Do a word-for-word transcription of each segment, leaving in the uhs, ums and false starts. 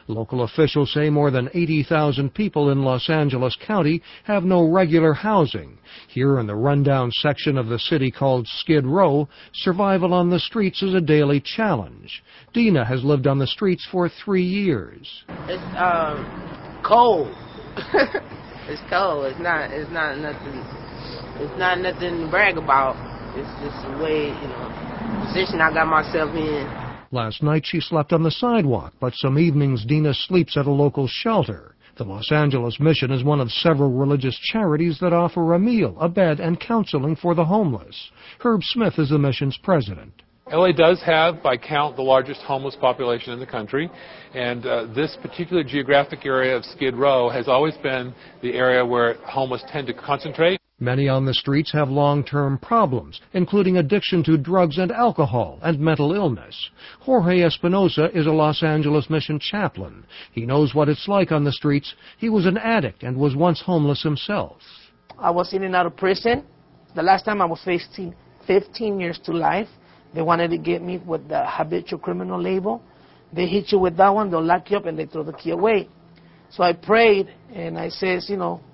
Local officials say more than eighty thousand people in Los Angeles County have no regular housing. Here in the rundown section of the city called Skid Row, survival on the streets is a daily challenge. Dina has lived on the streets for three years. It's um, cold. It's cold. It's not. It's not nothing. It's not nothing to brag about. It's just the way, you know, position I got myself in. Last night she slept on the sidewalk, but some evenings Dina sleeps at a local shelter. The Los Angeles Mission is one of several religious charities that offer a meal, a bed, and counseling for the homeless. Herb Smith is the mission's president. L A does have, by count, the largest homeless population in the country, and uh, this particular geographic area of Skid Row has always been the area where homeless tend to concentrate. Many on the streets have long-term problems, including addiction to drugs and alcohol and mental illness. Jorge Espinosa is a Los Angeles Mission chaplain. He knows what it's like on the streets. He was an addict and was once homeless himself. I was in and out of prison. The last time I was facing fifteen years to life. They wanted to get me with the habitual criminal label. They hit you with that one, they'll lock you up, and they throw the key away. So I prayed, and I says, you know,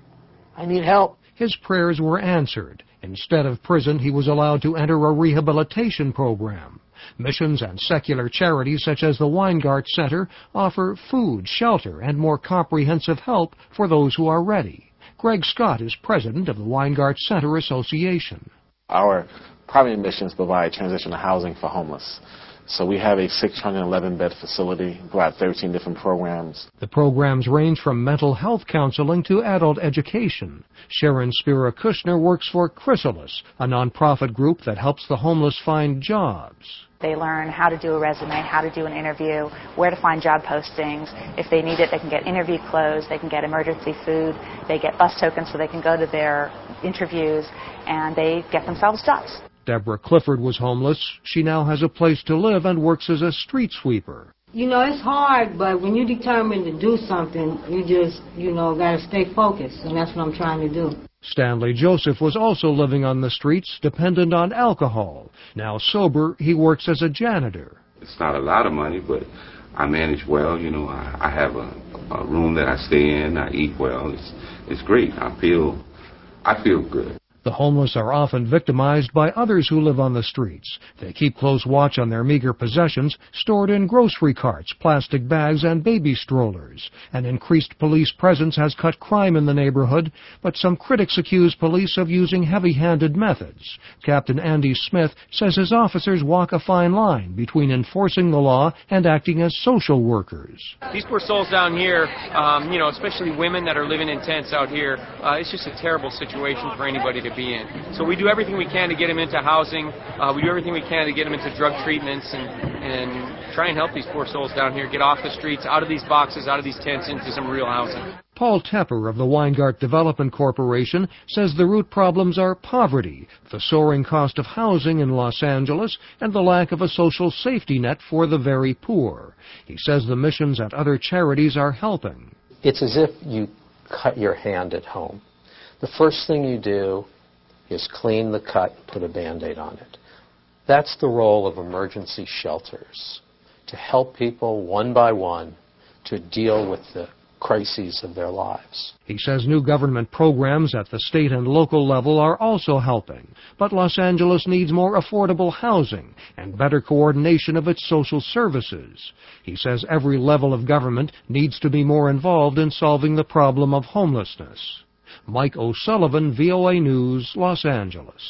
I need help. His prayers were answered. Instead of prison, he was allowed to enter a rehabilitation program. Missions and secular charities such as the Weingart Center offer food, shelter, and more comprehensive help for those who are ready. Greg Scott is president of the Weingart Center Association. Our primary missions provide transitional housing for homeless. So we have a six hundred eleven bed facility, provide thirteen different programs. The programs range from mental health counseling to adult education. Sharon Spira Kushner works for Chrysalis, a nonprofit group that helps the homeless find jobs. They learn how to do a resume, how to do an interview, where to find job postings. If they need it, they can get interview clothes, they can get emergency food, they get bus tokens so they can go to their interviews, and they get themselves jobs. Deborah Clifford was homeless. She now has a place to live and works as a street sweeper. You know, it's hard, but when you're determined to do something, you just, you know, got to stay focused, and that's what I'm trying to do. Stanley Joseph was also living on the streets, dependent on alcohol. Now sober, he works as a janitor. It's not a lot of money, but I manage well. You know, I, I have a, a room that I stay in. I eat well. It's, it's great. I feel, I feel good. The homeless are often victimized by others who live on the streets. They keep close watch on their meager possessions stored in grocery carts, plastic bags, and baby strollers. An increased police presence has cut crime in the neighborhood, but some critics accuse police of using heavy-handed methods. Captain Andy Smith says his officers walk a fine line between enforcing the law and acting as social workers. These poor souls down here, um, you know, especially women that are living in tents out here, uh, it's just a terrible situation for anybody to be in. So we do everything we can to get them into housing. Uh, we do everything we can to get them into drug treatments and, and try and help these poor souls down here get off the streets, out of these boxes, out of these tents, into some real housing. Paul Tepper of the Weingart Development Corporation says the root problems are poverty, the soaring cost of housing in Los Angeles, and the lack of a social safety net for the very poor. He says the missions at other charities are helping. It's as if you cut your hand at home. The first thing you do is clean the cut and put a Band-Aid on it. That's the role of emergency shelters, to help people one by one to deal with the crises of their lives. He says new government programs at the state and local level are also helping, but Los Angeles needs more affordable housing and better coordination of its social services. He says every level of government needs to be more involved in solving the problem of homelessness. Mike O'Sullivan, V O A News, Los Angeles.